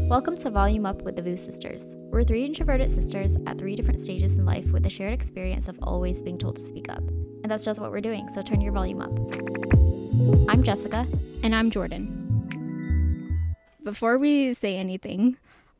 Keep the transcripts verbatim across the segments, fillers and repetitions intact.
Welcome to Volume Up with the Vu Sisters. We're three introverted sisters at three different stages in life with the shared experience of always being told to speak up. And that's just what we're doing, so turn your volume up. I'm Jessica. And I'm Jordan. Before we say anything,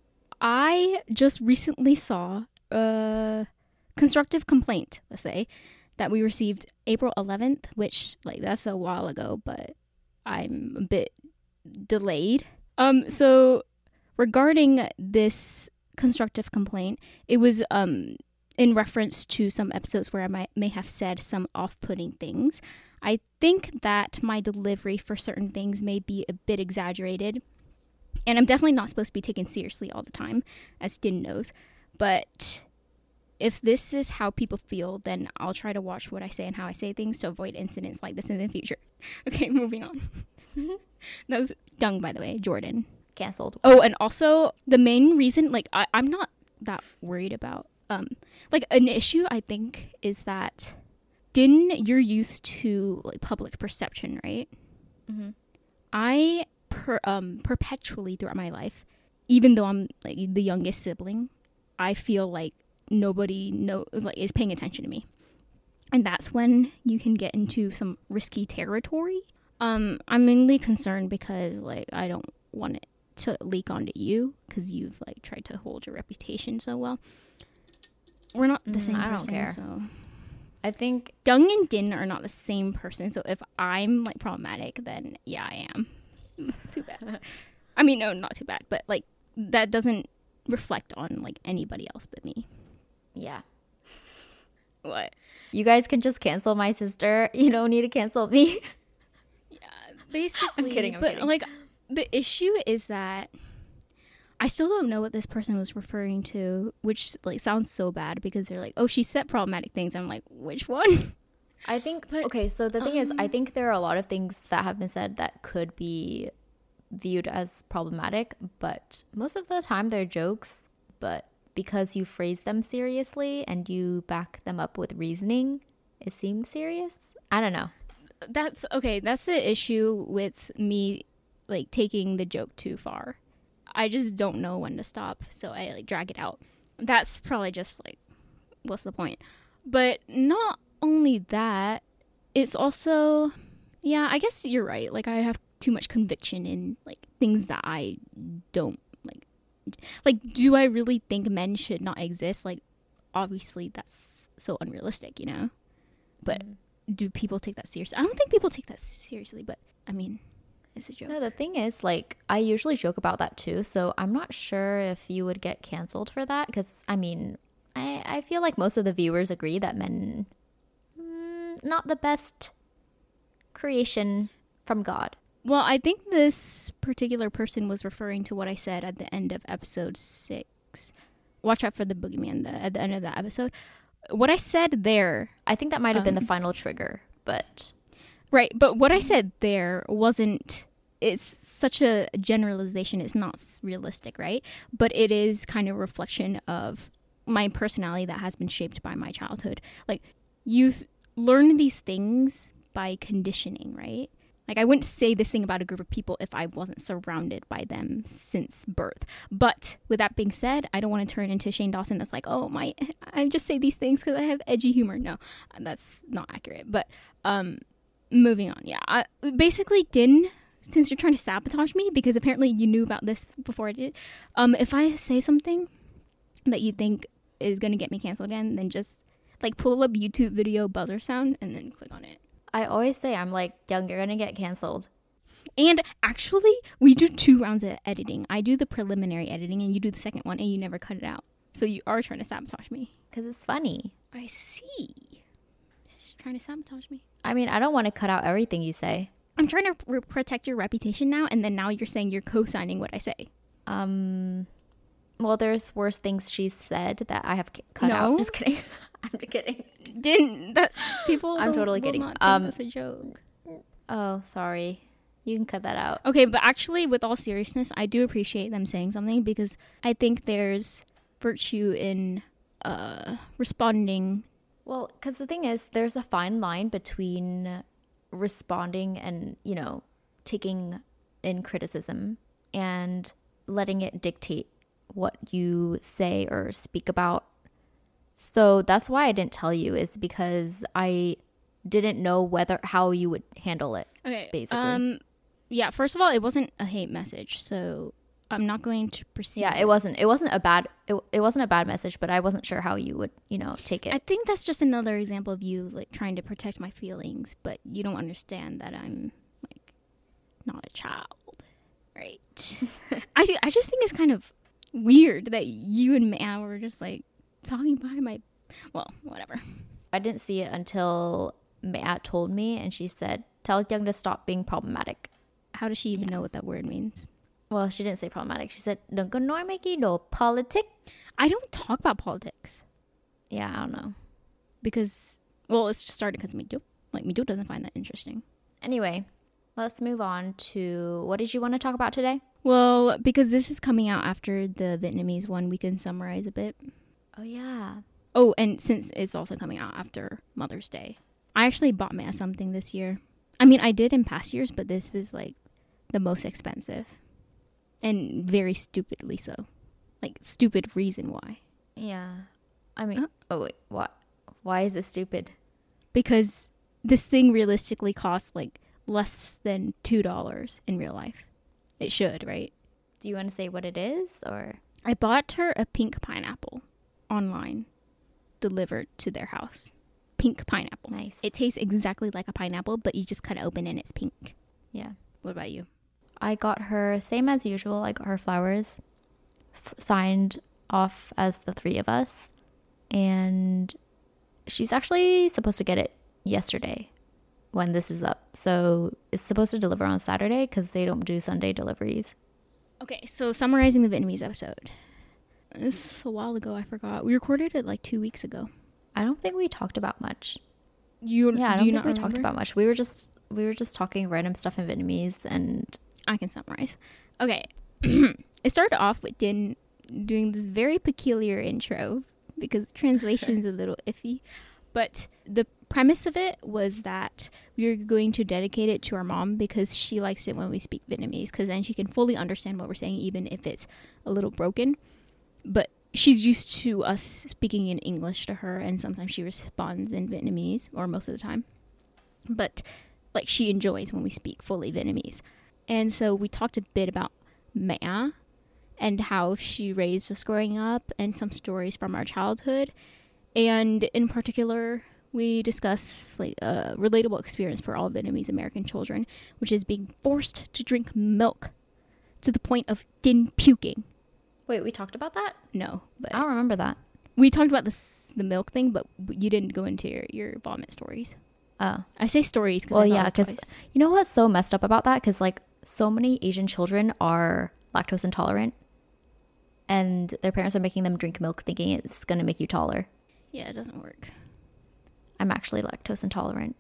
I just recently saw a constructive complaint, let's say, that we received April eleventh, which, like, that's a while ago, but I'm a bit delayed. Um, so regarding this constructive complaint, it was um in reference to some episodes where I might may have said some off-putting things. I think that my delivery for certain things may be a bit exaggerated, and I'm definitely not supposed to be taken seriously all the time, as Din knows. But if this is how people feel, then I'll try to watch what I say and how I say things to avoid incidents like this in the future. Okay, moving on. That was Young, by the way, Jordan. Cancelled. Oh, and also the main reason, like, I, I'm not that worried about, um, like, an issue I think is that Din, you're used to, like, public perception, right? Mm-hmm. I, per, um, perpetually throughout my life, even though I'm, like, the youngest sibling, I feel like nobody know, like, is paying attention to me. And that's when you can get into some risky territory. Um, I'm mainly concerned because, like, I don't want it to leak onto you because you've, like, tried to hold your reputation so well. We're not the Mm, same I don't person, care. so I think Young and Din are not the same person, so if I'm, like, problematic, then yeah, I am. Too bad. I mean, no, not too bad, but, like, that doesn't reflect on, like, anybody else but me. yeah. What? You guys can just cancel my sister. You don't need to cancel me. Basically, I'm kidding, I'm but kidding. like, the issue is that I still don't know what this person was referring to, which, like, sounds so bad because they're like, oh, she said problematic things. I'm like, which one? I think, But, okay, so the thing is, I um, think there are a lot of things that have been said that could be viewed as problematic, but most of the time they're jokes. But because you phrase them seriously and you back them up with reasoning, it seems serious. I don't know. That's okay. That's the issue with me, like, taking the joke too far. I just don't know when to stop, so I, like, drag it out. That's probably just, like, what's the point? But not only that, it's also, yeah, I guess you're right. Like, I have too much conviction in, like, things that I don't, like, like, do I really think men should not exist? Like, obviously that's so unrealistic, you know? But Mm. do people take that seriously? I don't think people take that seriously, but, I mean, it's a joke. No, the thing is, like, I usually joke about that too, so I'm not sure if you would get canceled for that, because, I mean, I, I feel like most of the viewers agree that men, mm, not the best creation from God. Well, I think this particular person was referring to what I said at the end of episode six. Watch out for the boogeyman the, at the end of that episode. What I said there... I think that might have been Um, the final trigger, but... Right, but what I said there wasn't... It's such a generalization. It's not s- realistic, right? But it is kind of a reflection of my personality that has been shaped by my childhood. Like, you s- learn these things by conditioning, right? Like, I wouldn't say this thing about a group of people if I wasn't surrounded by them since birth. But with that being said, I don't want to turn into Shane Dawson that's like, oh, my, I just say these things because I have edgy humor. No, that's not accurate. But um, moving on, yeah. I, basically, Din, since you're trying to sabotage me, because apparently you knew about this before I did, um, if I say something that you think is going to get me canceled again, then just, like, pull up YouTube video buzzer sound and then click on it. I always say, I'm like, Young, you're gonna get canceled. And actually, we do two rounds of editing. I do the preliminary editing, and you do the second one, and you never cut it out. So you are trying to sabotage me. Because it's funny. I see. Just trying to sabotage me. I mean, I don't want to cut out everything you say. I'm trying to re- protect your reputation now, and then now you're saying you're co-signing what I say. Um, well, there's worse things she's said that I have c- cut No. out. Just kidding. I'm kidding. Didn't that people? I'm don't- totally will kidding. Not think Um, that's a joke. Oh, sorry. You can cut that out. Okay, but actually, with all seriousness, I do appreciate them saying something because I think there's virtue in uh, responding. Well, because the thing is, there's a fine line between responding and, you know, taking in criticism and letting it dictate what you say or speak about. So that's why I didn't tell you, is because I didn't know whether how you would handle it. Okay. Basically. Um, yeah, first of all, it wasn't a hate message, so I'm not going to proceed. Yeah, it wasn't. It wasn't a bad. It, it wasn't a bad message, but I wasn't sure how you would, you know, take it. I think that's just another example of you like trying to protect my feelings, but you don't understand that I'm like not a child, right? I th- I just think it's kind of weird that you and Maya were just like talking behind my. Well, whatever. I didn't see it until Matt told me, and she said, "Tell Young to stop being problematic." How does she even Yeah. know what that word means? Well, she didn't say problematic. She said, "Đừng có nói mấy cái đồ politic." I don't talk about politics Yeah, I don't know. because, well, it's just started because Mido, like Mido doesn't find that interesting. Anyway, let's move on to what did you want to talk about today? Well, because this is coming out after the Vietnamese one, we can summarize a bit. Oh yeah. Oh, and since it's also coming out after Mother's Day, I actually bought Maya something this year. I mean, I did in past years, but this was like the most expensive. And very stupidly so. Like, stupid reason why. Yeah. I mean, Uh. oh wait, what? Why is it stupid? Because this thing realistically costs like less than two dollars in real life. It should, right? Do you want to say what it is, or? I bought her a pink pineapple online, delivered to their house. Pink pineapple. Nice. It tastes exactly like a pineapple, but you just cut it open and it's pink. Yeah. What about you? I got her, same as usual, I got her flowers f- signed off as the three of us. And she's actually supposed to get it yesterday when this is up. So it's supposed to deliver on Saturday because they don't do Sunday deliveries. Okay, so summarizing the Vietnamese episode. This is a while ago, I forgot. We recorded it like two weeks ago. I don't think we talked about much. You, Yeah, I do don't you think not we remember? talked about much. We were just we were just talking random stuff in Vietnamese, and I can summarize. Okay. It started off with Din doing this very peculiar intro because translation's a little iffy. But the premise of it was that we were going to dedicate it to our mom because she likes it when we speak Vietnamese because then she can fully understand what we're saying even if it's a little broken. But she's used to us speaking in English to her and sometimes she responds in Vietnamese, or most of the time. But like she enjoys when we speak fully Vietnamese. And so we talked a bit about Maya and how she raised us growing up and some stories from our childhood. And in particular, we discuss like a relatable experience for all Vietnamese American children, which is being forced to drink milk to the point of Din puking. wait, we talked about that? No, but I don't remember that. we talked about this, the milk thing, but you didn't go into your, your vomit stories. Oh. I say stories because Well, I thought yeah, it was because twice. you know what's so messed up about that? Because like so many Asian children are lactose intolerant, and their parents are making them drink milk, thinking it's gonna make you taller. Yeah, it doesn't work. I'm actually lactose intolerant.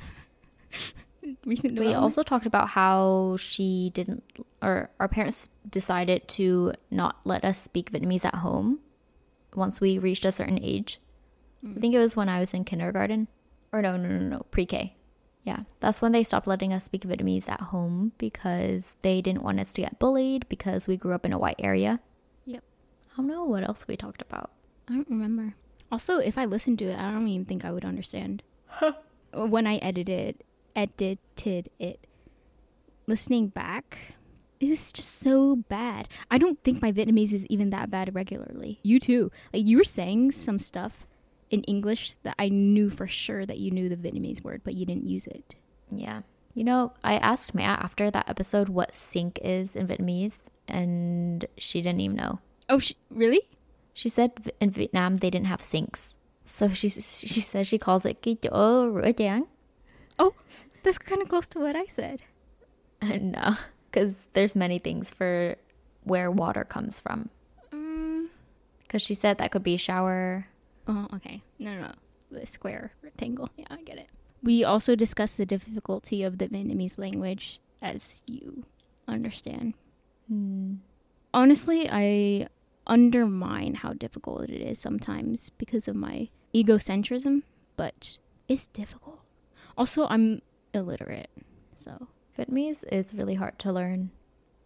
Recent We development? also talked about how she didn't, or our parents decided to not let us speak Vietnamese at home once we reached a certain age. I think it was when I was in kindergarten. Or no, no, no, no, pre-K. Yeah, that's when they stopped letting us speak Vietnamese at home because they didn't want us to get bullied because we grew up in a white area. Yep. I don't know what else we talked about. I don't remember. Also, if I listened to it, I don't even think I would understand. When I edited edited it, listening back, it's just so bad. I don't think my Vietnamese is even that bad regularly. You too. Like you were saying some stuff in English that I knew for sure that you knew the Vietnamese word, but you didn't use it. Yeah. You know, I asked Maya after that episode what sink is in Vietnamese, and she didn't even know. Oh, sh- really? She said v- in Vietnam they didn't have sinks. So she she says she calls it cái chỗ rửa chén. Oh, that's kind of close to what I said. No, because there's many things for where water comes from. Um, Because she said that could be shower. oh, okay. No, no, no. The square rectangle. Yeah, I get it. We also discussed the difficulty of the Vietnamese language, as you understand. Hmm. Honestly, I undermine how difficult it is sometimes because of my egocentrism, but it's difficult. Also, I'm illiterate, so Vietnamese is really hard to learn.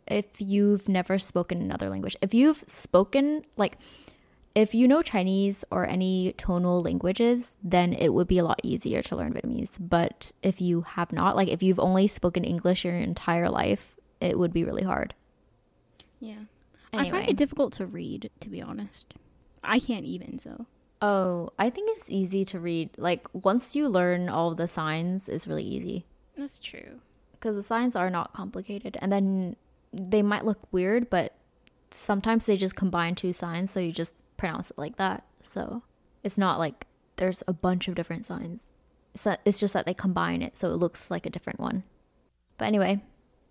if you've never spoken another language. If you've spoken, like, if you know Chinese or any tonal languages, then it would be a lot easier to learn Vietnamese. But if you have not, like, if you've only spoken English your entire life, it would be really hard. Yeah. Anyway. I find it difficult to read, to be honest. I can't even, so. Oh, I think it's easy to read. Like, once you learn all of the signs, it's really easy. That's true. Because the signs are not complicated. And then they might look weird, but sometimes they just combine two signs, so you just pronounce it like that. So it's not like there's a bunch of different signs. So it's just that they combine it, so it looks like a different one. But anyway,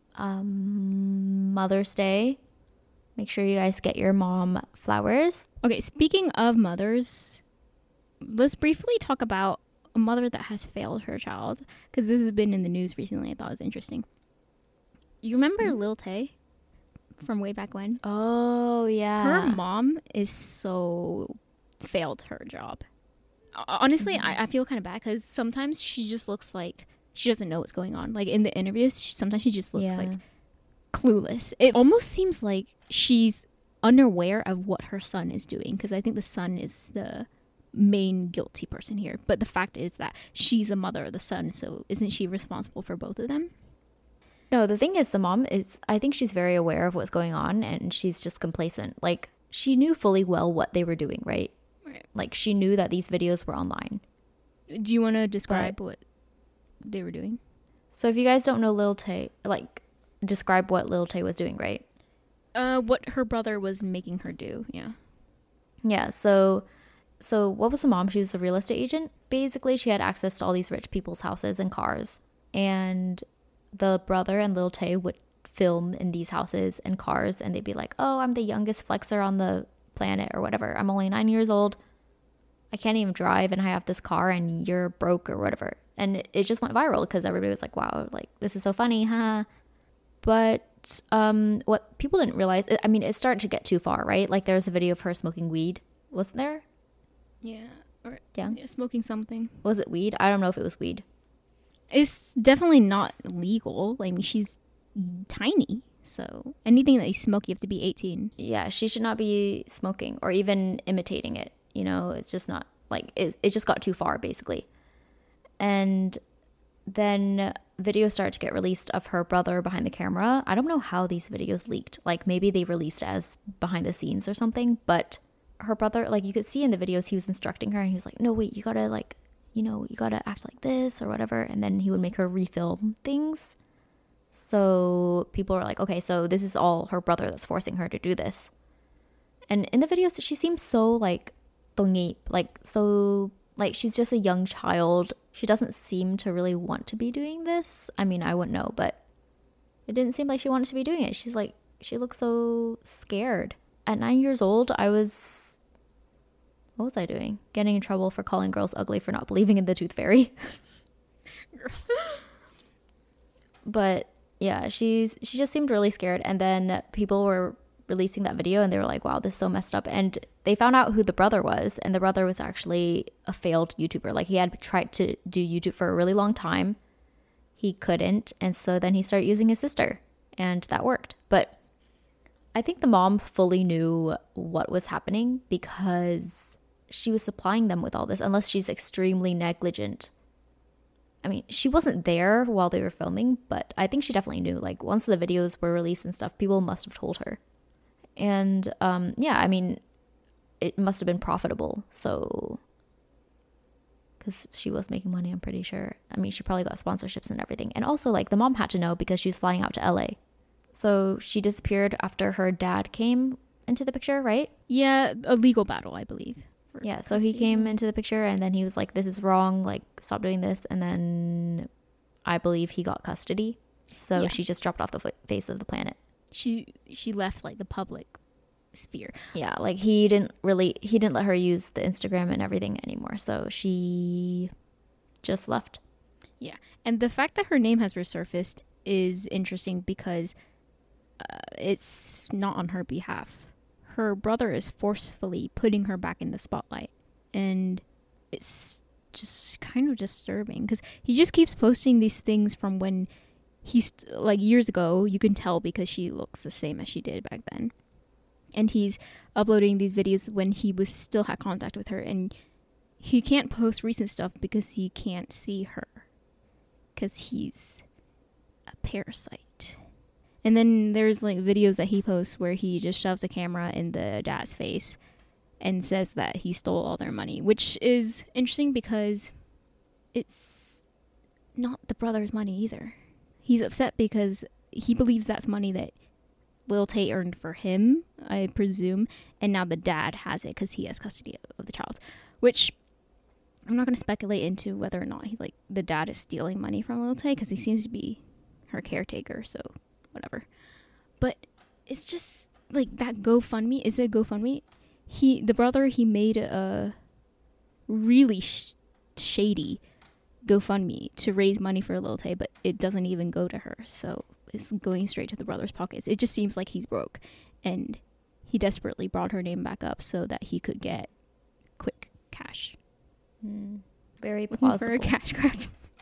um, Mother's Day. Make sure you guys get your mom flowers. Okay, speaking of mothers, let's briefly talk about a mother that has failed her child, because this has been in the news recently. I thought it was interesting. You remember mm-hmm. Lil Tay from way back when? Oh, yeah. Her mom is so failed her job. Honestly, mm-hmm. I, I feel kind of bad because sometimes she just looks like she doesn't know what's going on. Like in the interviews, she, sometimes she just looks yeah. like clueless. It almost seems like she's unaware of what her son is doing, because I think the son is the main guilty person here. But the fact is that she's a mother of the son, so isn't she responsible for both of them? No, the thing is, the mom is, I think she's very aware of what's going on, and she's just complacent. Like, she knew fully well what they were doing, right? Right. Like, she knew that these videos were online. Do you want to describe but, what they were doing? So if you guys don't know Lil Tay, like, describe what Lil Tay was doing, right? Uh, what her brother was making her do, yeah. Yeah, so, so what was the mom? She was a real estate agent. Basically, she had access to all these rich people's houses and cars, and the brother and Lil Tay would film in these houses and cars, and they'd be like, oh, I'm the youngest flexer on the planet or whatever. I'm only nine years old. I can't even drive, and I have this car, and you're broke or whatever. And it, it just went viral because everybody was like, wow, like, this is so funny, huh? But um, what people didn't realize, I mean, it started to get too far, right? Like, there was a video of her smoking weed. Wasn't there? Yeah. Or yeah. yeah, smoking something. Was it weed? I don't know if it was weed. It's definitely not legal. I mean, she's tiny, so anything that you smoke, you have to be eighteen. Yeah, she should not be smoking or even imitating it. You know, it's just not, like, it, it just got too far, basically. And then videos started to get released of her brother behind the camera. I don't know how these videos leaked. Like, maybe they released as behind the scenes or something, but her brother, like, you could see in the videos, he was instructing her, and he was like, no, wait, you gotta, like, you know, you gotta act like this or whatever. And then he would make her refilm things. So people were like, okay, so this is all her brother that's forcing her to do this. And in the videos, she seems so, like, tongip, like, so, like, she's just a young child. She doesn't seem to really want to be doing this. I mean, I wouldn't know, but it didn't seem like she wanted to be doing it. She's like, she looks so scared. At nine years old, I was... What was I doing? Getting in trouble for calling girls ugly for not believing in the tooth fairy. But yeah, she's she just seemed really scared. And then people were releasing that video, and they were like, wow, this is so messed up. And they found out who the brother was, and the brother was actually a failed YouTuber. Like, he had tried to do YouTube for a really long time. He couldn't, and so then he started using his sister, and that worked. But I think the mom fully knew what was happening because she was supplying them with all this, unless she's extremely negligent. I mean, she wasn't there while they were filming, but I think she definitely knew. Like, once the videos were released and stuff, people must have told her. And um, yeah, I mean, it must have been profitable. So, because she was making money, I'm pretty sure. I mean, she probably got sponsorships and everything. And also, like, the mom had to know because she was flying out to L A. So she disappeared after her dad came into the picture, right? Yeah, a legal battle, I believe. Yeah, so he came into the picture, and then he was like, this is wrong, like, stop doing this. And then I believe he got custody. So yeah. She just dropped off the f- face of the planet. She she left, like, the public sphere. Yeah, like, he didn't really, he didn't let her use the Instagram and everything anymore. So she just left. Yeah, and the fact that her name has resurfaced is interesting because uh, it's not on her behalf. Her brother is forcefully putting her back in the spotlight, and it's just kind of disturbing because he just keeps posting these things from when he's like years ago, you can tell because she looks the same as she did back then. And he's uploading these videos when he was still had contact with her, and he can't post recent stuff because he can't see her because he's a parasite. And then there's like videos that he posts where he just shoves a camera in the dad's face and says that he stole all their money, which is interesting because it's not the brother's money either. He's upset because he believes that's money that Lil Tay earned for him, I presume, and now the dad has it because he has custody of the child, which I'm not going to speculate into whether or not he like the dad is stealing money from Lil Tay because he seems to be her caretaker, so whatever. But it's just like that GoFundMe. Is it GoFundMe? He, the brother, he made a really sh- shady GoFundMe to raise money for Lil Tay, but it doesn't even go to her, so it's going straight to the brother's pockets. It just seems like he's broke, and he desperately brought her name back up so that he could get quick cash. Mm, very Looking plausible. for a cash grab.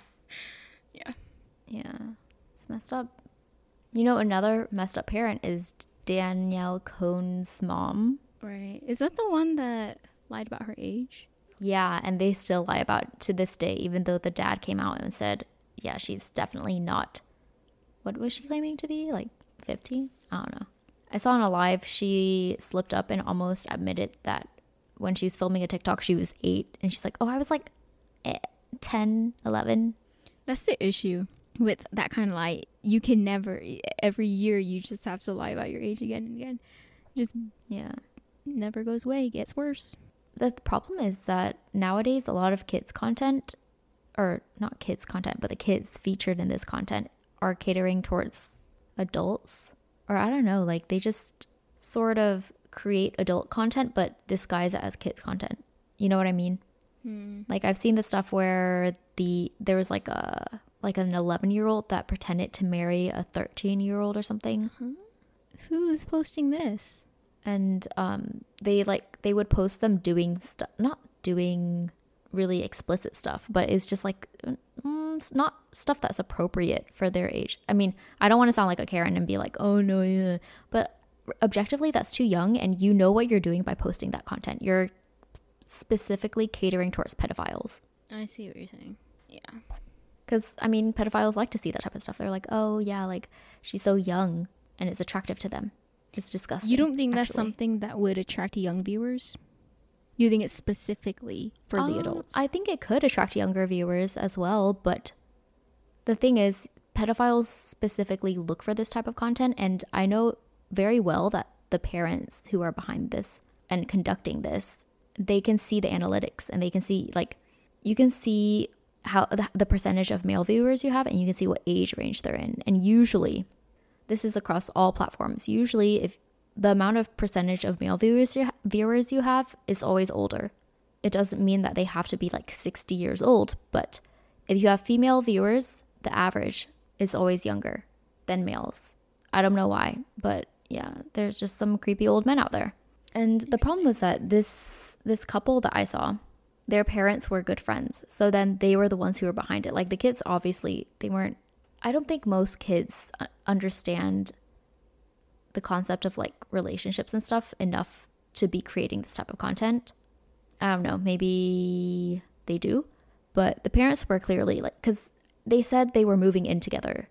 Yeah. Yeah. It's messed up. You know, another messed up parent is Danielle Cohn's mom. Right. Is that the one that lied about her age? Yeah, and they still lie about it to this day, even though the dad came out and said, yeah, she's definitely not. What was she claiming to be? Like fifteen? I don't know. I saw in a live, she slipped up and almost admitted that when she was filming a TikTok, she was eight. And she's like, oh, I was like eh, ten, eleven. That's the issue with that kind of lie. You can never, every year, you just have to lie about your age again and again. Just yeah, never goes away. It gets worse. The problem is that nowadays, a lot of kids' content, or not kids' content, but the kids featured in this content are catering towards adults. Or I don't know, like they just sort of create adult content but disguise it as kids content. You know what I mean? Hmm. Like I've seen the stuff where the there was like a like an eleven year old that pretended to marry a thirteen year old or something. Huh? Who's posting this? And um they like they would post them doing stuff, not doing really explicit stuff, but it's just like mm, it's not stuff that's appropriate for their age. I mean, I don't want to sound like a Karen and be like, oh no, yeah. But objectively that's too young, and you know what you're doing by posting that content. You're specifically catering towards pedophiles. I see what you're saying. Yeah. Because I mean, pedophiles like to see that type of stuff. They're like, oh yeah, like she's so young and it's attractive to them. It's disgusting. You don't think that's actually. something that would attract young viewers? You think it's specifically for um, the adults? I think it could attract younger viewers as well, but the thing is, pedophiles specifically look for this type of content, and I know very well that the parents who are behind this and conducting this, they can see the analytics, and they can see, like, you can see how the, the percentage of male viewers you have, and you can see what age range they're in. And usually, this is across all platforms. Usually, if the amount of percentage of male viewers you, ha- viewers you have is always older. It doesn't mean that they have to be like sixty years old, but if you have female viewers, the average is always younger than males. I don't know why, but yeah, there's just some creepy old men out there. And the problem was that this this couple that I saw, their parents were good friends. So then they were the ones who were behind it. Like the kids, obviously, they weren't, I don't think most kids understand the concept of like relationships and stuff enough to be creating this type of content. I don't know, maybe they do, but the parents were clearly like, because they said they were moving in together,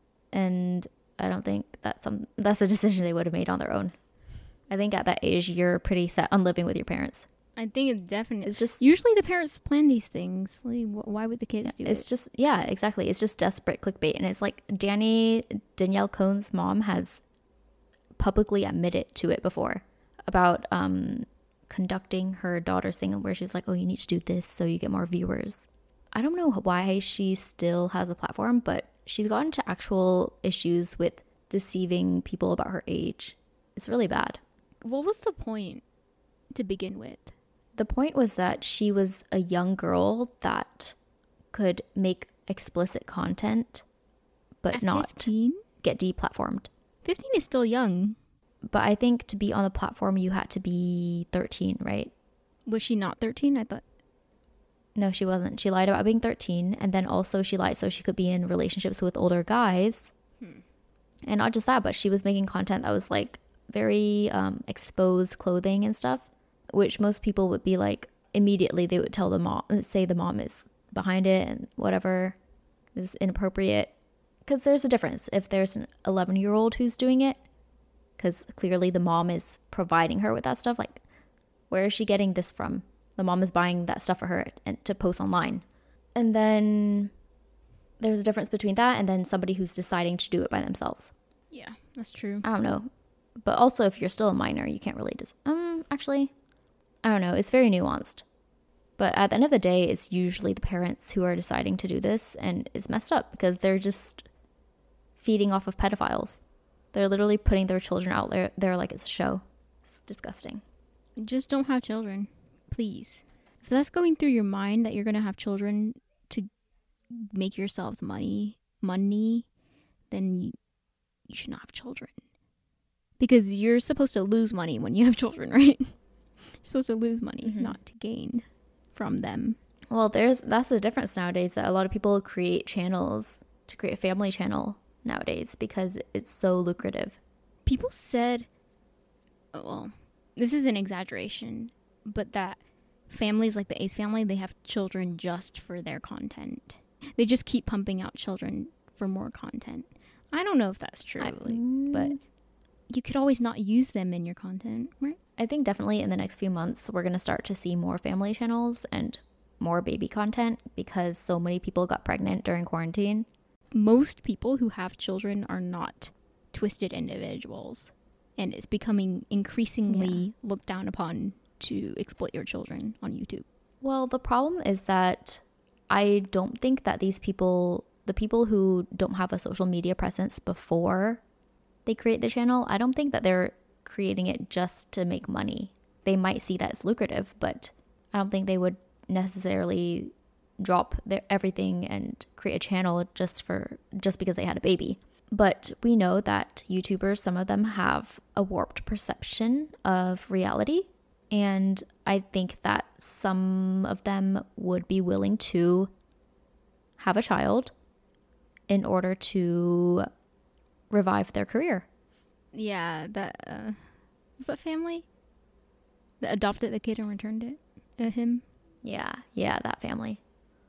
and I don't think that's some that's a decision they would have made on their own. I think at that age you're pretty set on living with your parents. I think it's definitely. It's just usually the parents plan these things. Like, wh- why would the kids yeah, do it's it? It's just yeah, exactly. It's just desperate clickbait, and it's like Danny Danielle Cohn's mom has publicly admitted to it before about um conducting her daughter's thing where she was like, oh, you need to do this so you get more viewers. I don't know why she still has a platform, but she's gotten into actual issues with deceiving people about her age. It's really bad. What was the point to begin with? The point was that she was a young girl that could make explicit content but At not fifteen? Get deplatformed. fifteen is still young. But I think to be on the platform, you had to be thirteen, right? Was she not thirteen? I thought. No, she wasn't. She lied about being thirteen. And then also she lied so she could be in relationships with older guys. And not just that, but she was making content that was like very um, exposed clothing and stuff, which most people would be like, immediately they would tell the mom, say the mom is behind it and whatever is inappropriate. Because there's a difference if there's an eleven year old who's doing it, because clearly the mom is providing her with that stuff. Like, where is she getting this from? The mom is buying that stuff for her and to post online. And then there's a difference between that and then somebody who's deciding to do it by themselves. Yeah, that's true. I don't know. But also, if you're still a minor, you can't really just, um, actually, I don't know. It's very nuanced. But at the end of the day, it's usually the parents who are deciding to do this, and it's messed up because they're just feeding off of pedophiles. They're literally putting their children out there, there like it's a show. It's disgusting. Just don't have children, please. If that's going through your mind that you're going to have children to make yourselves money, money, then you, you should not have children. Because you're supposed to lose money when you have children, right? You're supposed to lose money, mm-hmm. not to gain from them. Well, there's that's the difference nowadays, that a lot of people create channels to create a family channel nowadays because it's so lucrative. People said, well, this is an exaggeration, but that families like the Ace family, they have children just for their content. They just keep pumping out children for more content. I don't know if that's true, I, like, but you could always not use them in your content, right? I think definitely in the next few months, we're going to start to see more family channels and more baby content because so many people got pregnant during quarantine. Most people who have children are not twisted individuals, and it's becoming increasingly yeah. looked down upon to exploit your children on YouTube. Well, the problem is that I don't think that these people, the people who don't have a social media presence before they create the channel, I don't think that they're creating it just to make money. They might see that as lucrative, but I don't think they would necessarily drop their everything and create a channel just for just because they had a baby. But we know that YouTubers, some of them have a warped perception of reality, and I think that some of them would be willing to have a child in order to revive their career. Yeah, that uh, was that family that adopted the kid and returned it. Uh, him. Yeah, yeah, that family.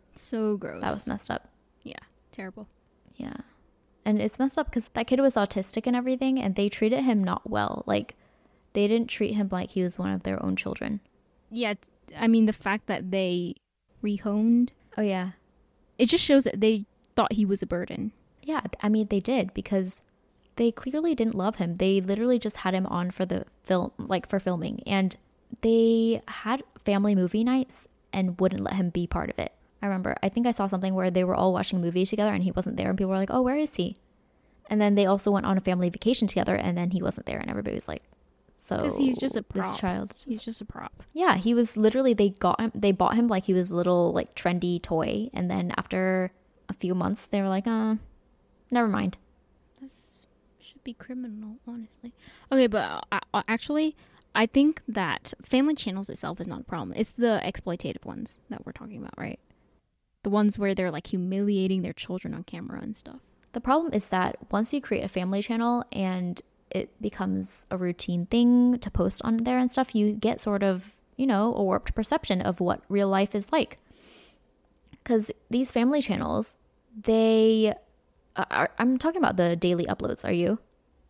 So gross. That was messed up. Yeah, terrible. Yeah, and it's messed up because that kid was autistic and everything, and they treated him not well. Like, they didn't treat him like he was one of their own children. Yeah, I mean the fact that they rehomed. Oh yeah, it just shows that they thought he was a burden. Yeah, I mean they did because they clearly didn't love him. They literally just had him on for the film, like for filming. And they had family movie nights and wouldn't let him be part of it. I remember, I think I saw something where they were all watching movies together and he wasn't there. And people were like, oh, where is he? And then they also went on a family vacation together and then he wasn't there. And everybody was like, so because he's just a prop. This child. He's just a prop. Yeah, he was literally, they got him, they bought him like he was a little like trendy toy. And then after a few months, they were like, uh, never mind. That's be criminal, honestly. Okay, but uh, uh, actually, I think that family channels itself is not a problem. It's the exploitative ones that we're talking about, right? The ones where they're like humiliating their children on camera and stuff. The problem is that once you create a family channel and it becomes a routine thing to post on there and stuff, you get sort of, you know, a warped perception of what real life is like. Because these family channels, they are, I'm talking about the daily uploads, are you?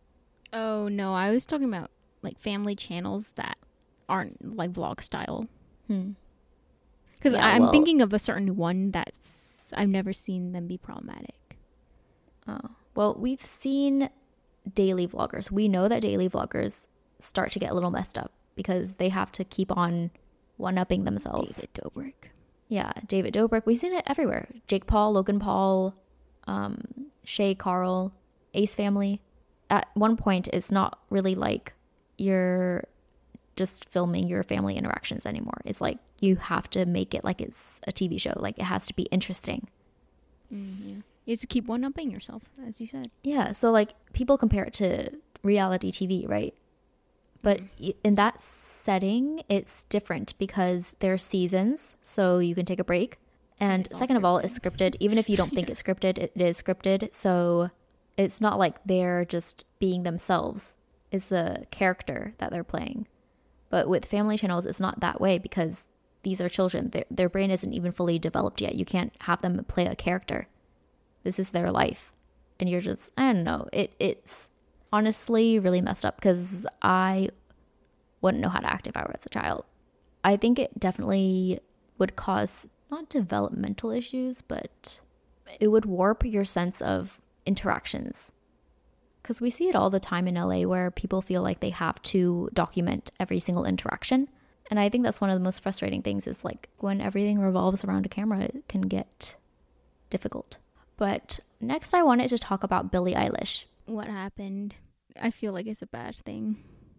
Oh, no, I was talking about, like, family channels that aren't, like, vlog style. Hmm. Because yeah, I'm well, thinking of a certain one that's, I've never seen them be problematic. Oh, well, we've seen daily vloggers. We know that daily vloggers start to get a little messed up because they have to keep on one-upping themselves. David Dobrik. Yeah, David Dobrik. We've seen it everywhere. Jake Paul, Logan Paul, um, Shay Carl, Ace Family. At one point, it's not really like you're just filming your family interactions anymore. It's like you have to make it like it's a T V show. Like it has to be interesting. Mm, yeah. You have to keep one-upping yourself, as you said. Yeah, so like people compare it to reality T V, right? But mm. in that setting, it's different because there's seasons, so you can take a break. And second of all, it's scripted. Even if you don't think it's scripted, it is scripted. So It's not like they're just being themselves. It's a character that they're playing. But with family channels, it's not that way because these are children. Their, their brain isn't even fully developed yet. You can't have them play a character. This is their life. And you're just, I don't know. It It's honestly really messed up because I wouldn't know how to act if I was a child. I think it definitely would cause not developmental issues, but it would warp your sense of interactions. Because we see it all the time in L A where people feel like they have to document every single interaction. And I think that's one of the most frustrating things is like when everything revolves around a camera, it can get difficult. But next I wanted to talk about Billie Eilish. What happened? I feel like it's a bad thing.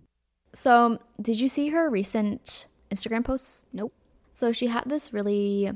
So, did you see her recent Instagram posts? Nope. So, she had this really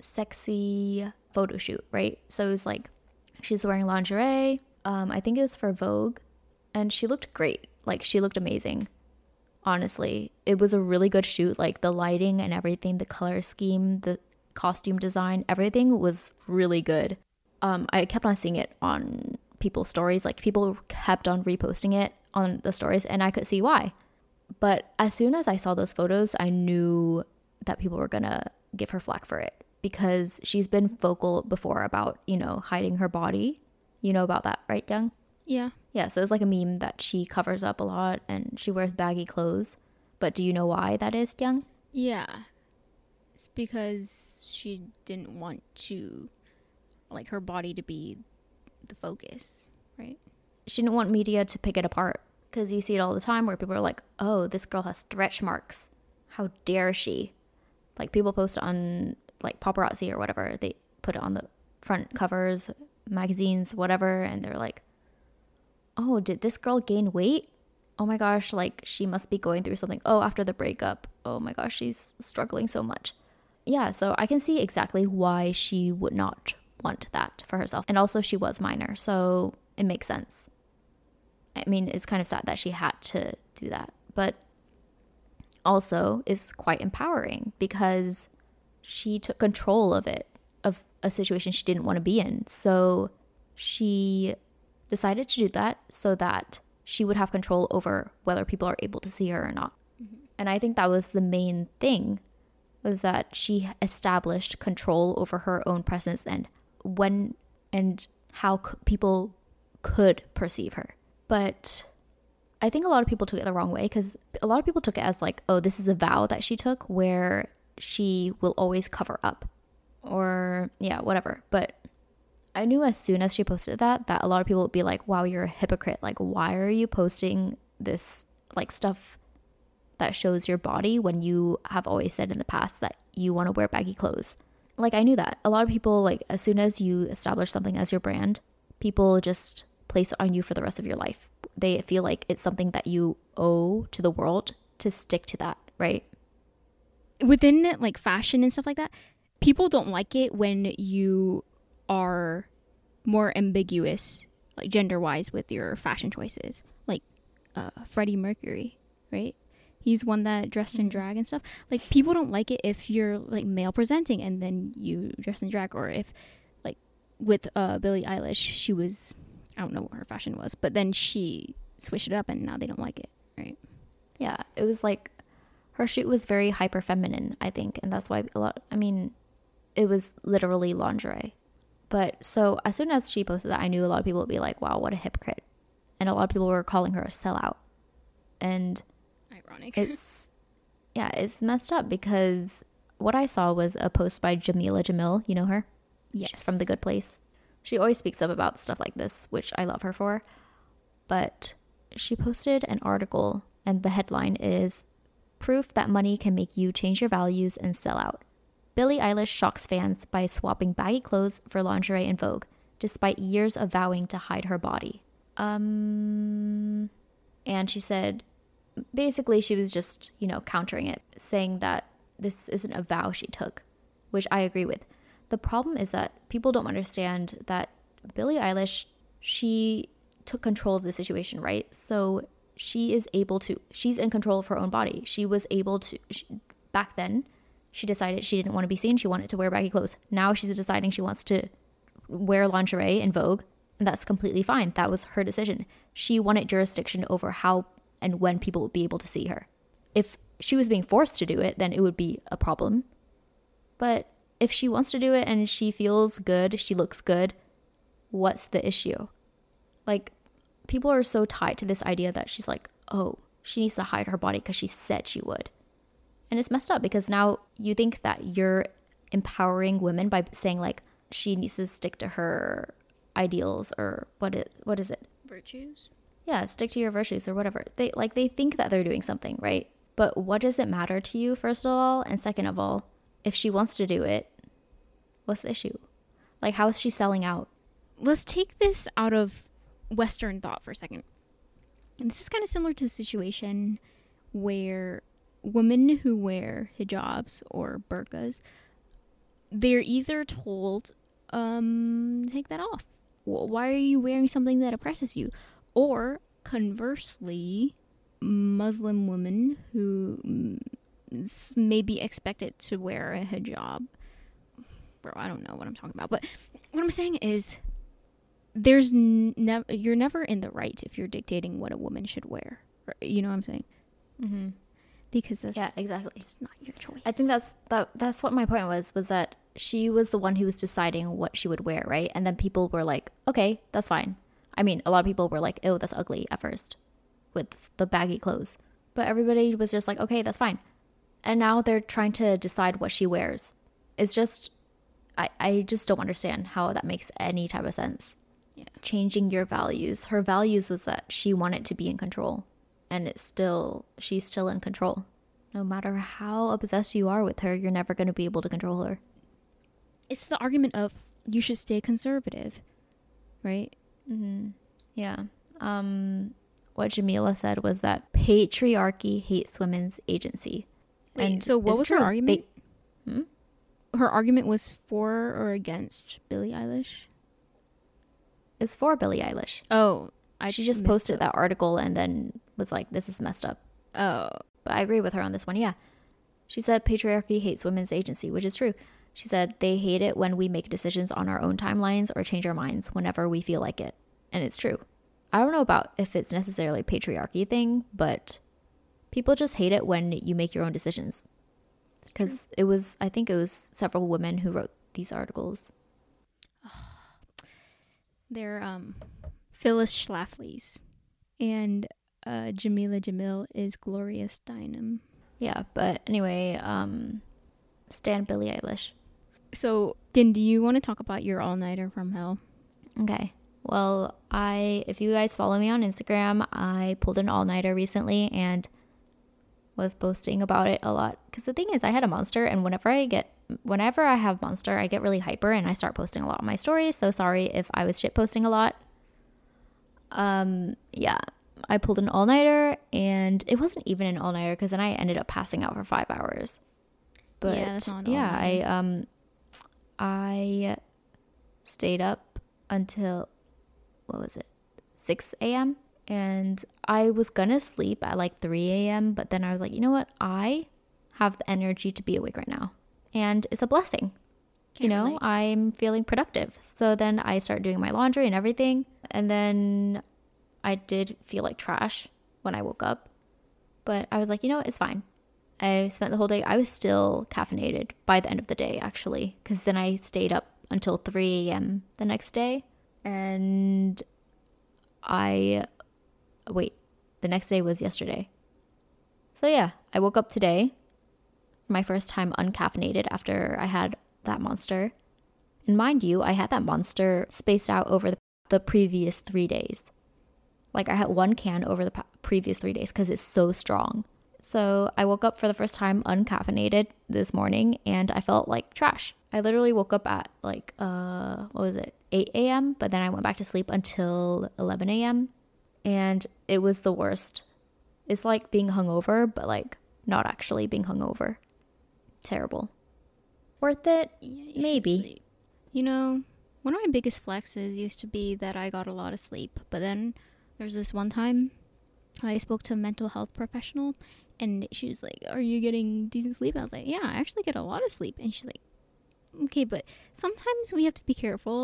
sexy photo shoot, right? So, it was like, she's wearing lingerie. Um, I think it was for Vogue. And she looked great. Like, she looked amazing. Honestly. It was a really good shoot. Like, the lighting and everything, the color scheme, the costume design, everything was really good. Um, I kept on seeing it on people's stories. Like, people kept on reposting it on the stories. And I could see why. But as soon as I saw those photos, I knew that people were going to give her flack for it because she's been vocal before about, you know, hiding her body. You know about that, right, Young? Yeah. Yeah, so it's like a meme that she covers up a lot and she wears baggy clothes. But do you know why that is, Young? Yeah. It's because she didn't want to, like, her body to be the focus, right? She didn't want media to pick it apart. Because you see it all the time where people are like, oh, this girl has stretch marks. How dare she? Like, people post on, like, paparazzi or whatever. They put it on the front covers, magazines, whatever. And they're like, oh, did this girl gain weight? Oh, my gosh, like, she must be going through something. Oh, after the breakup. Oh, my gosh, she's struggling so much. Yeah, so I can see exactly why she would not want that for herself. And also, she was minor, so it makes sense. I mean, it's kind of sad that she had to do that, but also is quite empowering because she took control of it, of a situation she didn't want to be in. So she decided to do that so that she would have control over whether people are able to see her or not. Mm-hmm. And I think that was the main thing, was that she established control over her own presence and when and how c- people could perceive her. But I think a lot of people took it the wrong way because a lot of people took it as like, oh, this is a vow that she took where she will always cover up or yeah, whatever. But I knew as soon as she posted that, that a lot of people would be like, wow, you're a hypocrite. Like, why are you posting this like stuff that shows your body when you have always said in the past that you want to wear baggy clothes? Like, I knew that. A lot of people, like, as soon as you establish something as your brand, people just place on you for the rest of your life. They feel like it's something that you owe to the world to stick to that, right? Within like fashion and stuff like that, people don't like it when you are more ambiguous, like gender-wise, with your fashion choices. Like uh, Freddie Mercury, right? He's one that dressed in drag and stuff. Like, people don't like it if you're like male presenting and then you dress in drag, or if like with uh, Billie Eilish, she was, I don't know what her fashion was, but then she switched it up and now they don't like it, right? Yeah, it was like her shoot was very hyper feminine, I think, and that's why a lot, I mean, it was literally lingerie. But so as soon as she posted that, I knew a lot of people would be like, wow, what a hypocrite. And a lot of people were calling her a sellout. And ironic. It's, yeah, it's messed up because what I saw was a post by Jamila Jamil. You know her? Yes. She's from The Good Place. She always speaks up about stuff like this, which I love her for. But she posted an article and the headline is, "Proof that money can make you change your values and sell out. Billie Eilish shocks fans by swapping baggy clothes for lingerie in Vogue, despite years of vowing to hide her body." Um, and she said, basically she was just, you know, countering it, saying that this isn't a vow she took, which I agree with. The problem is that people don't understand that Billie Eilish, she took control of the situation, right? So she is able to, she's in control of her own body. She was able to, she, back then, she decided she didn't want to be seen. She wanted to wear baggy clothes. Now she's deciding she wants to wear lingerie in Vogue. And that's completely fine. That was her decision. She wanted jurisdiction over how and when people would be able to see her. If she was being forced to do it, then it would be a problem. But if she wants to do it and she feels good, she looks good, what's the issue? Like, people are so tied to this idea that she's like, oh, she needs to hide her body because she said she would. And it's messed up because now you think that you're empowering women by saying like she needs to stick to her ideals or what it what is it? Virtues? Yeah, stick to your virtues or whatever. They like they think that they're doing something, right? But what does it matter to you, first of all? And second of all, if she wants to do it, what's the issue? Like, how is she selling out? Let's take this out of Western thought for a second. And this is kind of similar to the situation where women who wear hijabs or burqas, they're either told, um, take that off. Why are you wearing something that oppresses you? Or conversely, Muslim women who may be expected to wear a hijab. Bro, I don't know what I'm talking about. But what I'm saying is, there's never you're never in the right if you're dictating what a woman should wear. You know what I'm saying? Mm-hmm. Because that's yeah, exactly. just not your choice. I think that's that. That's what my point was. Was that she was the one who was deciding what she would wear, right? And then people were like, "Okay, that's fine." I mean, a lot of people were like, "Oh, that's ugly" at first, with the baggy clothes. But everybody was just like, "Okay, that's fine." And now they're trying to decide what she wears. It's just, I I just don't understand how that makes any type of sense. Yeah. Changing your values. Her values was that she wanted to be in control. And it's still, she's still in control. No matter how obsessed you are with her, you're never going to be able to control her. It's the argument of you should stay conservative, right? Mm-hmm. Yeah. Um, what Jamila said was that patriarchy hates women's agency. Wait, and so what was her true. argument? They, hmm? Her argument was for or against Billie Eilish? It's for Billie Eilish. Oh, I she just posted it. that article and then was like, this is messed up. Oh. But I agree with her on this one, yeah. She said patriarchy hates women's agency, which is true. She said they hate it when we make decisions on our own timelines or change our minds whenever we feel like it. And it's true. I don't know about if it's necessarily a patriarchy thing, but people just hate it when you make your own decisions. Because it was, I think it was several women who wrote these articles. They're um, Phyllis Schlafly's. And uh, Jamila Jamil is Gloria Steinem. Yeah, but anyway, um, stan Billie Eilish. So, Din, do you want to talk about your all-nighter from hell? Okay. Well, I, if you guys follow me on Instagram, I pulled an all-nighter recently and was posting about it a lot. Because the thing is, I had a Monster, and whenever I get, whenever I have Monster, I get really hyper and I start posting a lot on my stories. So sorry if I was shit posting a lot. Um, yeah, I pulled an all-nighter, and it wasn't even an all-nighter because then I ended up passing out for five hours. But yeah, that's not yeah, I um, I stayed up until, what was it, six a.m. and I was gonna sleep at like three a.m. but then I was like, you know what, I have the energy to be awake right now, and it's a blessing. Can't you know relate. I'm feeling productive, so then I started doing my laundry and everything, and then I did feel like trash when I woke up, but I was like, you know what, it's fine. I spent the whole day, I was still caffeinated by the end of the day, actually, because then I stayed up until three a.m. the next day, and I, wait, the next day was yesterday. So yeah, I woke up today, my first time uncaffeinated after I had that Monster. And mind you, I had that Monster spaced out over the, the previous three days. Like, I had one can over the pa- previous three days because it's so strong. So I woke up for the first time uncaffeinated this morning, and I felt like trash. I literally woke up at like, uh, what was it, eight a.m., but then I went back to sleep until eleven a.m., and it was the worst. It's like being hungover, but like not actually being hungover. Terrible. Worth it? Yeah, you maybe. You know, one of my biggest flexes used to be that I got a lot of sleep, but then there's this one time I spoke to a mental health professional, and she was like, are you getting decent sleep? I was like, yeah, I actually get a lot of sleep. And she's like, okay, but sometimes we have to be careful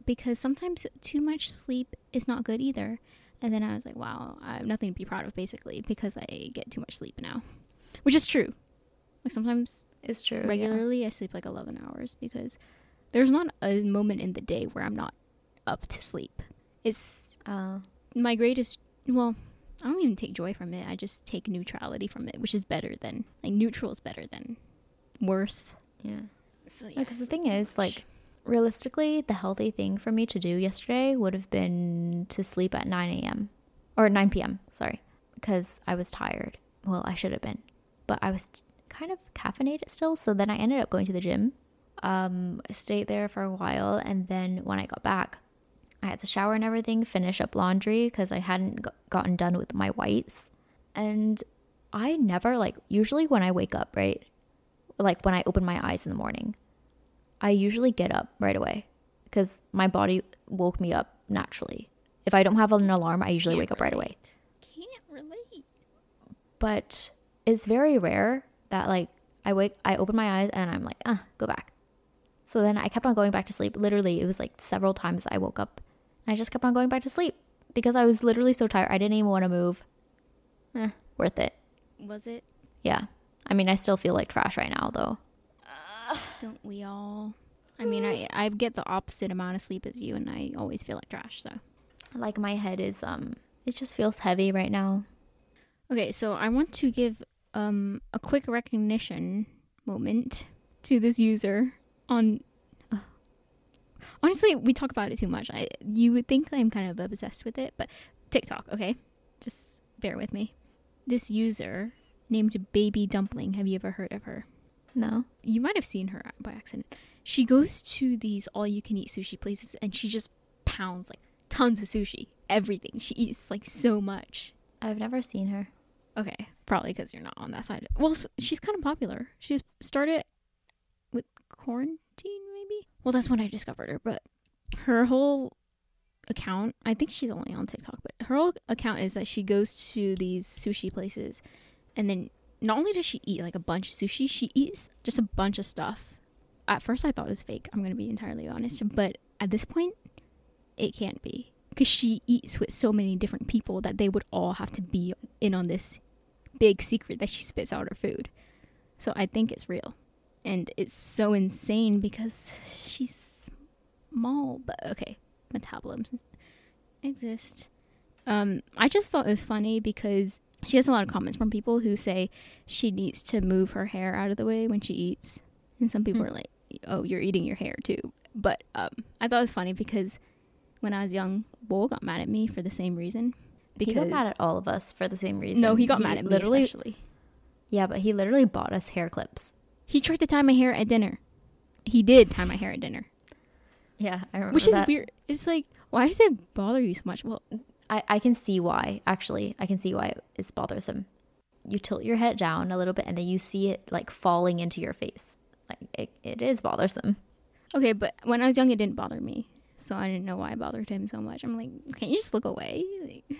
because sometimes too much sleep is not good either. And then I was like, wow, I have nothing to be proud of basically because I get too much sleep now, which is true. Like sometimes It's true. regularly yeah. I sleep like eleven hours because there's not a moment in the day where I'm not up to sleep. It's Uh, my greatest, well, I don't even take joy from it. I just take neutrality from it, which is better than, like, neutral is better than worse. yeah. So, yeah, Because the I thing sleep too is, much. like, realistically, the healthy thing for me to do yesterday would have been to sleep at nine a.m. or nine p.m. Sorry, because I was tired. Well, I should have been, but I was kind of caffeinated still. So then I ended up going to the gym. Um, I stayed there for a while, and then when I got back, I had to shower and everything, finish up laundry because I hadn't go- gotten done with my whites. And I never, like, usually when I wake up, right, like when I open my eyes in the morning, I usually get up right away because my body woke me up naturally. If I don't have an alarm, I usually Can't wake up right away. relate. Can't relate. But it's very rare that, like, I wake, I open my eyes and I'm like, ah, go back. So then I kept on going back to sleep. Literally, it was like several times I woke up and I just kept on going back to sleep because I was literally so tired. I didn't even want to move. Eh, worth it. Was it? Yeah. I mean, I still feel like trash right now, though. Don't we all? I mean, I, I get the opposite amount of sleep as you, and I always feel like trash, so. Like, my head is, um, it just feels heavy right now. Okay, so I want to give um a quick recognition moment to this user on. Uh, honestly, we talk about it too much. I you would think I'm kind of obsessed with it, but TikTok. Okay, just bear with me. This user named Baby Dumpling. Have you ever heard of her? No. You might have seen her by accident. She goes to these all-you-can-eat sushi places, and she just pounds like tons of sushi. Everything. She eats like so much. I've never seen her. Okay, probably because you're not on that side. Well, s- she's kind of popular. She's started with quarantine, maybe? Well, that's when I discovered her, but her whole account, I think she's only on TikTok, but her whole account is that she goes to these sushi places, and then not only does she eat like a bunch of sushi, she eats just a bunch of stuff. At first, I thought it was fake. I'm going to be entirely honest. But at this point, it can't be. Because she eats with so many different people that they would all have to be in on this big secret that she spits out her food. So I think it's real. And it's so insane because she's small. But okay, metabolisms exist. Um, I just thought it was funny because she has a lot of comments from people who say she needs to move her hair out of the way when she eats. And some people Hmm. are like, oh, you're eating your hair too. But um, I thought it was funny because when I was young, Bo got mad at me for the same reason. He got mad at all of us for the same reason. No, he got mad at me literally, especially. Yeah, but he literally bought us hair clips. He tried to tie my hair at dinner. He did tie my hair at dinner. Yeah, I remember Which is that. weird. It's like, why does it bother you so much? Well, I, I can see why, actually. I can see why it's bothersome. You tilt your head down a little bit and then you see it, like, falling into your face. Like, it, it is bothersome. okay, but when I was young, it didn't bother me. So I didn't know why it bothered him so much. I'm like, can't you just look away? Like,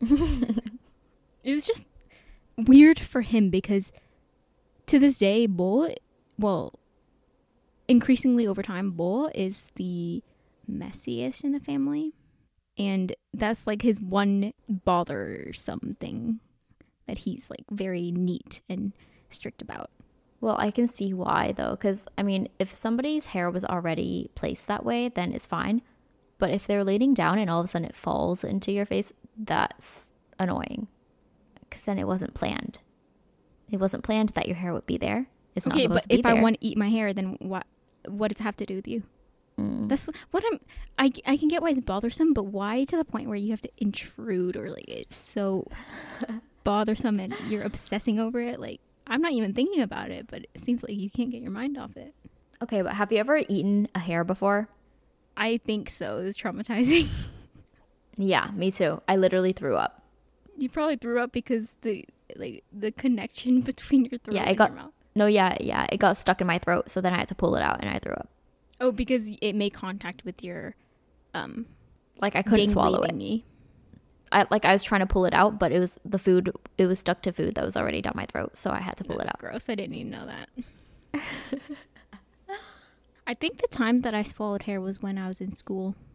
it was just weird for him because to this day, Bo, well, increasingly over time, Bo is the messiest in the family. And that's like his one bothersome thing that he's like very neat and strict about. Well, I can see why, though, because, I mean, if somebody's hair was already placed that way, then it's fine. But if they're leaning down and all of a sudden it falls into your face, that's annoying. Because then it wasn't planned. It wasn't planned that your hair would be there. It's not Okay, supposed but to be if there. I want to eat my hair, then what? What does it have to do with you? Mm. That's wh- what I'm. I I can get why it's bothersome, but why to the point where you have to intrude or like it's so bothersome and you're obsessing over it? Like I'm not even thinking about it, but it seems like you can't get your mind off it. Okay, but have you ever eaten a hair before? I think so. It was traumatizing. Yeah, me too. I literally threw up. You probably threw up because the like the connection between your throat Yeah, it and got- your mouth. No, yeah, yeah. It got stuck in my throat, so then I had to pull it out and I threw up. Oh, because it made contact with your um Like I couldn't dingly swallow it. thingy. I like I was trying to pull it out, but it was the food. It was stuck to food that was already down my throat, so I had to pull That's it out. gross. I didn't even know that. I think the time that I swallowed hair was when I was in school.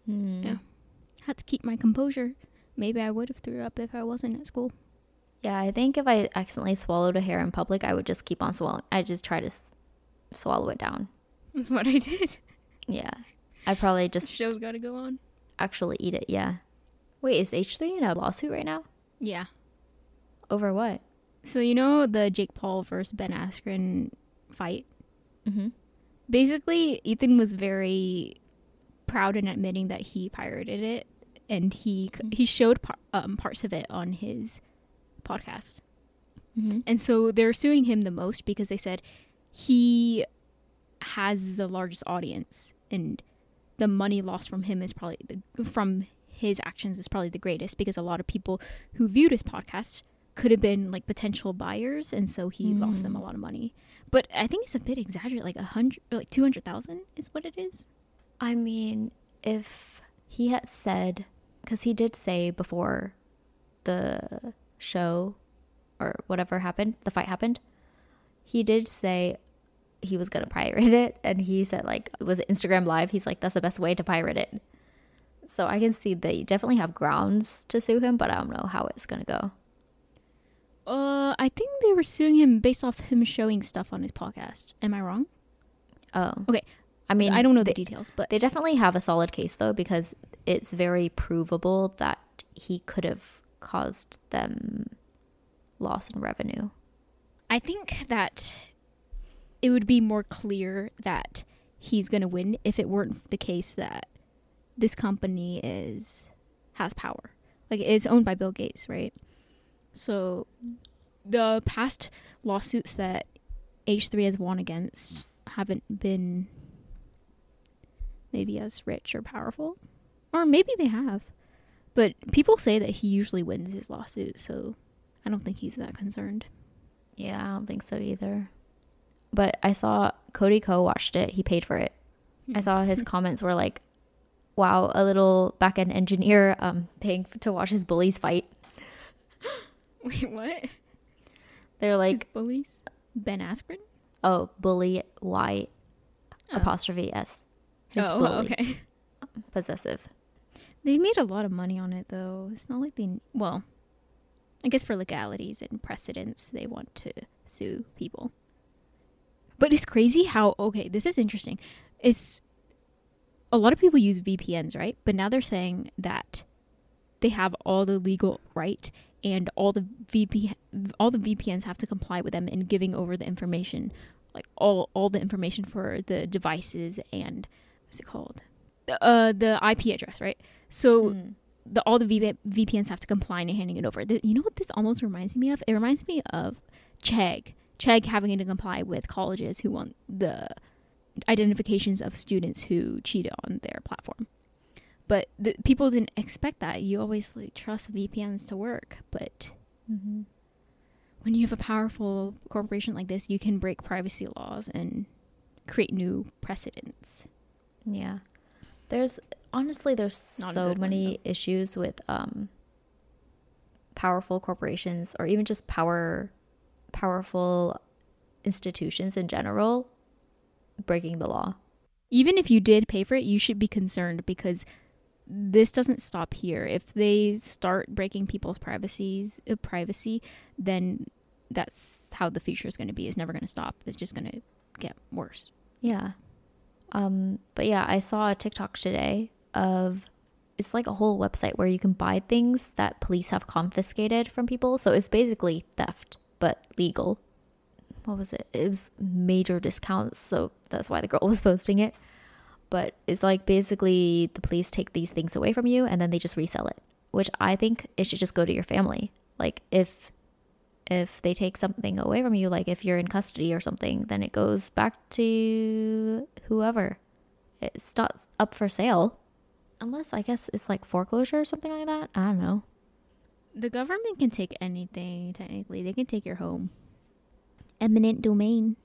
Hmm. Yeah. Had to keep my composure. Maybe I would have threw up if I wasn't at school. Yeah, I think if I accidentally swallowed a hair in public, I would just keep on swallowing. I just try to s- swallow it down. That's what I did. Yeah. I probably The just show's got to go on. actually eat it, yeah. Wait, is H three in a lawsuit right now? Yeah. Over what? So you know the Jake Paul versus Ben Askren fight? Mm-hmm. Basically, Ethan was very proud in admitting that he pirated it, and he he showed par- um, parts of it on his podcast. Mm-hmm. And so they're suing him the most because they said he has the largest audience, and the money lost from him is probably the, from his actions is probably the greatest, because a lot of people who viewed his podcast could have been like potential buyers, and so he mm. lost them a lot of money. But I think it's a bit exaggerated, like a hundred, or like two hundred thousand is what it is. I mean, if he had said, because he did say before the show or whatever happened, the fight happened, he did say he was gonna pirate it, and he said like it was Instagram Live. He's like, that's the best way to pirate it. So I can see they definitely have grounds to sue him, but I don't know how it's gonna go. Uh, I think they were suing him based off him showing stuff on his podcast. Am I wrong? Oh, okay. I mean, I don't know they, the details, but they definitely have a solid case though, because it's very provable that he could have caused them loss in revenue. I think that it would be more clear that he's going to win if it weren't the case that this company is has power. Like, it's owned by Bill Gates, right? So the past lawsuits that H three has won against haven't been maybe as rich or powerful. Or maybe they have. But people say that he usually wins his lawsuits, so I don't think he's that concerned. Yeah, I don't think so either. But I saw Cody Ko watched it. He paid for it. I saw his comments were like, wow, a little back-end engineer um, paying to watch his bullies fight. Wait, what? They're like... His bullies? Ben Askren? Oh, bully, Y, oh. apostrophe S. His oh, bully. Okay. Possessive. They made a lot of money on it, though. It's not like they... Well, I guess for legalities and precedents, they want to sue people. But it's crazy how... Okay, this is interesting. It's... A lot of people use V P Ns, right? But now they're saying that they have all the legal right, and all the V P all the V P Ns have to comply with them in giving over the information, like all all the information for the devices and what's it called, the, uh, the I P address, right? So mm. the all the v- VPNs have to comply in handing it over. The, you know what this almost reminds me of? It reminds me of Chegg. Chegg having to comply with colleges who want the identifications of students who cheated on their platform. But the, people didn't expect that. You always like, trust V P Ns to work. But mm-hmm. when you have a powerful corporation like this, you can break privacy laws and create new precedents. Yeah. There's, honestly, there's Not so many one, issues with um, powerful corporations, or even just power, powerful institutions in general, breaking the law. Even if you did pay for it, you should be concerned, because this doesn't stop here. If they start breaking people's privacies, uh, privacy, then that's how the future is going to be. It's never going to stop. It's just going to get worse. Yeah. Um, but yeah, I saw a TikTok today of, it's like a whole website where you can buy things that police have confiscated from people. So it's basically theft, but legal. What was it? It was major discounts, so that's why the girl was posting it. But it's like basically the police take these things away from you and then they just resell it, which I think it should just go to your family. Like if if they take something away from you, like if you're in custody or something, then it goes back to whoever. It's not up for sale, unless I guess it's like foreclosure or something like that. I don't know. The government can take anything, technically. They can take your home. Eminent domain.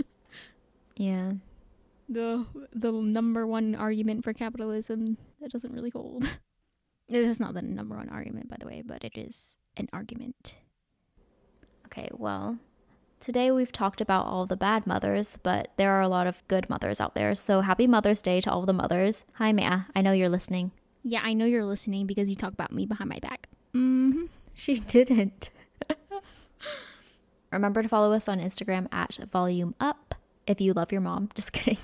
Yeah. The the number one argument for capitalism that doesn't really hold. That's not the number one argument, by the way, but it is an argument. Okay, well, Today we've talked about all the bad mothers, but there are a lot of good mothers out there. So happy Mother's Day to all the mothers. Hi, Mea. I know you're listening. Yeah, I know you're listening because you talk about me behind my back. Mm-hmm. She didn't. Remember to follow us on Instagram at Volume Up if you love your mom. Just kidding.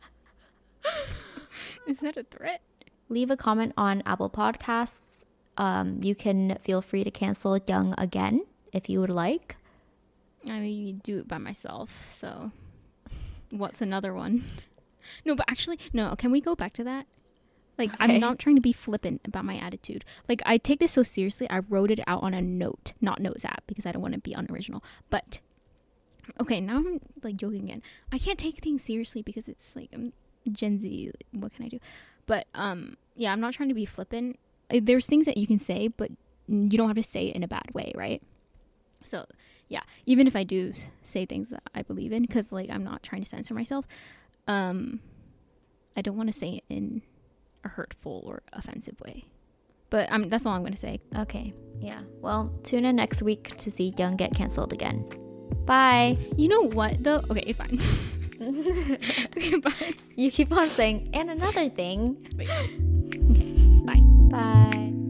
Is that a threat? Leave a comment on Apple Podcasts. Um, you can feel free to cancel Young again if you would like. I mean, you do it by myself, so what's another one? No, but actually, no, can we go back to that? Like, okay. I'm not trying to be flippant about my attitude. Like, I take this so seriously, I wrote it out on a note, not Notes app, because I don't want to be unoriginal. But, okay, now I'm, like, joking again. I can't take things seriously because it's, like, I'm Gen Z, what can I do? But, um, yeah, I'm not trying to be flippant. There's things that you can say, but you don't have to say it in a bad way, right? So, yeah, even if I do say things that I believe in, because, like, I'm not trying to censor myself, um, I don't want to say it in a hurtful or offensive way. But um, that's all I'm going to say. Okay, yeah. Well, tune in next week to see Young get canceled again. Bye. You know what, though? Okay, fine. Okay, bye. You keep on saying, and another thing. Okay, bye. Bye.